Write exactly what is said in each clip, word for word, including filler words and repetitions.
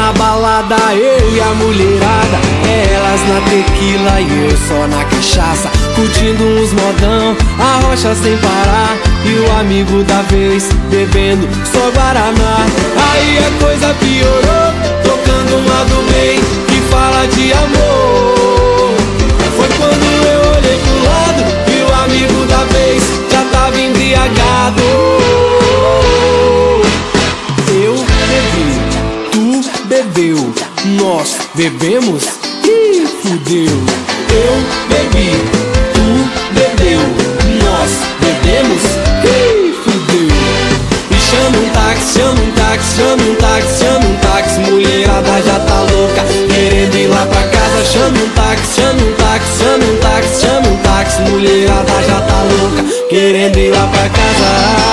na balada, eu e a mulherada, elas na tequila e eu só na cachaça, curtindo uns modão, a rocha sem parar, e o amigo da vez bebendo só guaraná. Aí a coisa piorou, tocando uma do bem que fala de amor. Foi quando eu olhei pro lado e o amigo da vez já tava embriagado. Eu bebi, tu bebeu, nós bebemos, ih, fudeu. Eu bebi, tu bebeu, nós bebemos, ih, fudeu. E chama um táxi, chama um táxi, chama um táxi, chama um táxi. Mulherada já tá louca, querendo ir lá pra casa. Chama um táxi, chama um táxi, chama um táxi, chama um táxi. Mulherada já tá louca, querendo ir lá pra casa.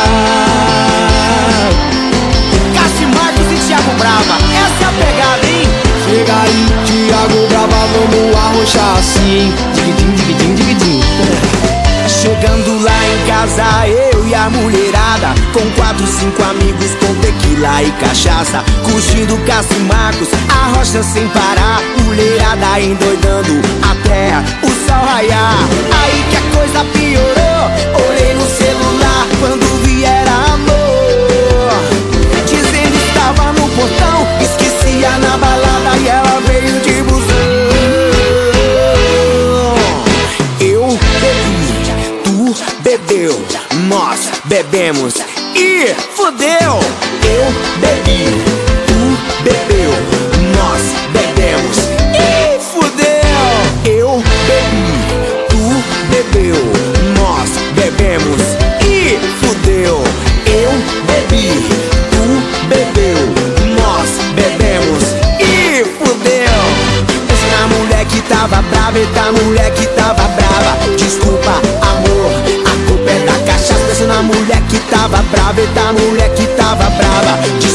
Cássio Marcos e Thiago Brava, essa é a pegada, hein? Chega aí, Thiago Brava, vamos arrochar assim. Dividim, dividim, dividim. Chegando lá em casa, eu e a mulherada, com quatro, cinco amigos, com tequila e cachaça, curtindo Cássio Marcos, a rocha sem parar, mulherada endoidando até o sol raiar. Aí que a coisa piorou, olhei no celular quando vi era amor, dizendo estava no portão, esquecia na balada e ela veio de busão. Eu bebi, tu bebeu, nós bebemos e fudeu. Eu bebi, tu bebeu, nós bebemos e fudeu. Eu bebi, tu bebeu, nós bebemos e fudeu. Eu bebi, tu bebeu, nós bebemos e fudeu. Pensa na mulher que tava brava, eita mulher que tava brava. Desculpa, amor, a culpa é da cachaça. Pensa na mulher que tava brava, eita mulher que tava brava.